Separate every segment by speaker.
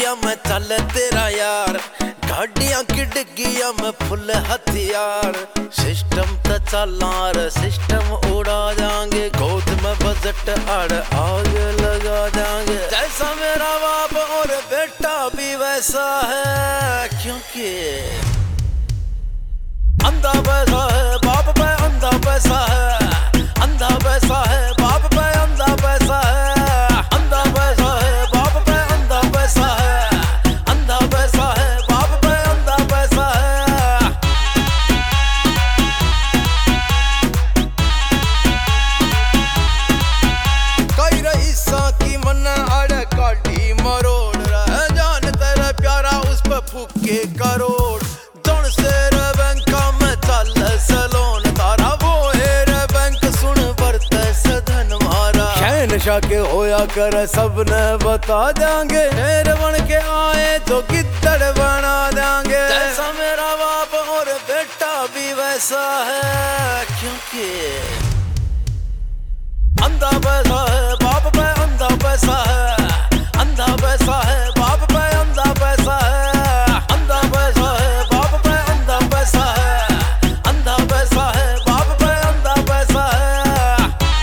Speaker 1: डिग्गिया मैं चल तेरा यार, गाड़ियां की डिग्गिया मैं फुल हथियार। सिस्टम तो चलार सिस्टम उड़ा जाएंगे, गोद में बजट आड़ आग लगा देंगे। जैसा मेरा बाप और बेटा भी वैसा है, क्योंकि अंधा पैसा है बाप पे अंधा पैसा है, अंधा पैसा है बाप पे अंधा पैसा है, अंधा पैसा है बाप पे अंधा पैसा है, अंधा पैसा है बाप पे अंधा पैसा है। कई रईसा की मन अड़ काटी मरोड़ रहा, जान तेरा प्यारा उस पे फूके करोड़। जौन से बैंक में चल सलोन तारा, वो हेर बैंक सुन बरते सधन मारा। शहनशाह के होया कर सबने बता देंगे, शेर बन के आए तो गिद्दड़ बना देंगे। जैसा मेरा बाप और बेटा भी वैसा है, क्योंकि अंधा पैसा है बाप पे अंधा पैसा है, अंधा पैसा है बाप पे अंधा पैसा है, अंधा पैसा है बाप पे अंधा पैसा है, अंधा पैसा है बाप पे अंधा पैसा है।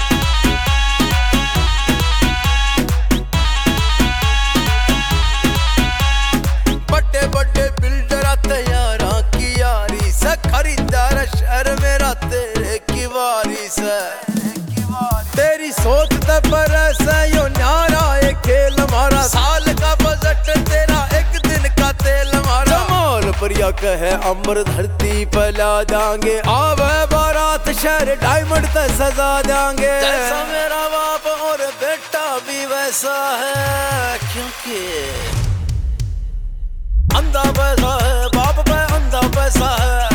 Speaker 1: बड़े बड़े बिल्डर तैयारा की यारी से, खरीदार शहर मेरा तेरे की वारी से। तेरी सोच ते पर यो न्यारा एक खेल हमारा, साल का बजट तेरा एक दिन का तेल हमारा। जमाल परिया कहे अमर धरती पे ला देंगे, आवे बारात शहर डायमंड ते सजा देंगे। जैसा मेरा बाप और बेटा भी वैसा है, क्योंकि अंधा पैसा है बाप पे अंधा पैसा है,